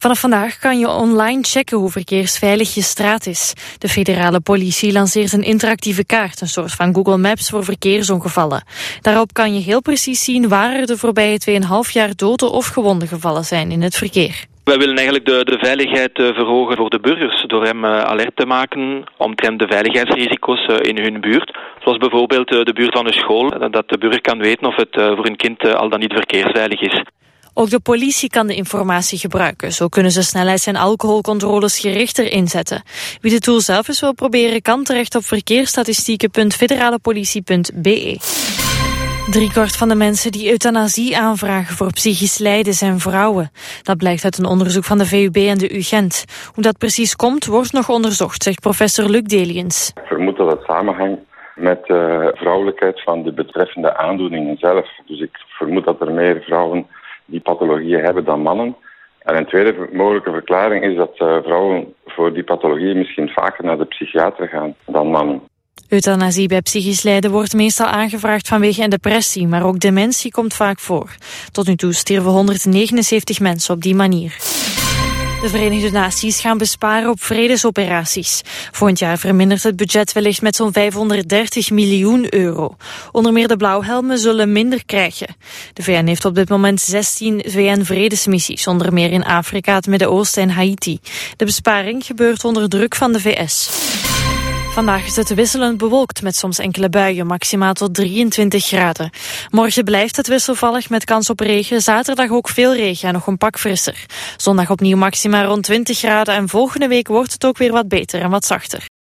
Vanaf vandaag kan je online checken hoe verkeersveilig je straat is. De federale politie lanceert een interactieve kaart, een soort van Google Maps voor verkeersongevallen. Daarop kan je heel precies zien waar er de voorbije 2,5 jaar doden of gewonden gevallen zijn in het verkeer. Wij willen eigenlijk de veiligheid verhogen voor de burgers door hem alert te maken omtrent de veiligheidsrisico's in hun buurt. Zoals bijvoorbeeld de buurt van een school, dat de burger kan weten of het voor een kind al dan niet verkeersveilig is. Ook de politie kan de informatie gebruiken. Zo kunnen ze snelheids- en alcoholcontroles gerichter inzetten. Wie de tool zelf eens wil proberen kan terecht op verkeersstatistieken.federalepolitie.be. 3/4 van de mensen die euthanasie aanvragen voor psychisch lijden zijn vrouwen. Dat blijkt uit een onderzoek van de VUB en de UGent. Hoe dat precies komt, wordt nog onderzocht, zegt professor Luc Deliens. Ik vermoed dat het samenhangt met de vrouwelijkheid van de betreffende aandoeningen zelf. Dus ik vermoed dat er meer vrouwen die pathologieën hebben dan mannen. En een tweede mogelijke verklaring is dat vrouwen voor die pathologieën misschien vaker naar de psychiater gaan dan mannen. Euthanasie bij psychisch lijden wordt meestal aangevraagd vanwege een depressie, maar ook dementie komt vaak voor. Tot nu toe stierven 179 mensen op die manier. De Verenigde Naties gaan besparen op vredesoperaties. Volgend jaar vermindert het budget wellicht met zo'n 530 miljoen euro. Onder meer de blauwhelmen zullen minder krijgen. De VN heeft op dit moment 16 VN-vredesmissies, onder meer in Afrika, het Midden-Oosten en Haiti. De besparing gebeurt onder druk van de VS. Vandaag is het wisselend bewolkt met soms enkele buien, maximaal tot 23 graden. Morgen blijft het wisselvallig met kans op regen. Zaterdag ook veel regen en nog een pak frisser. Zondag opnieuw maxima rond 20 graden en volgende week wordt het ook weer wat beter en wat zachter.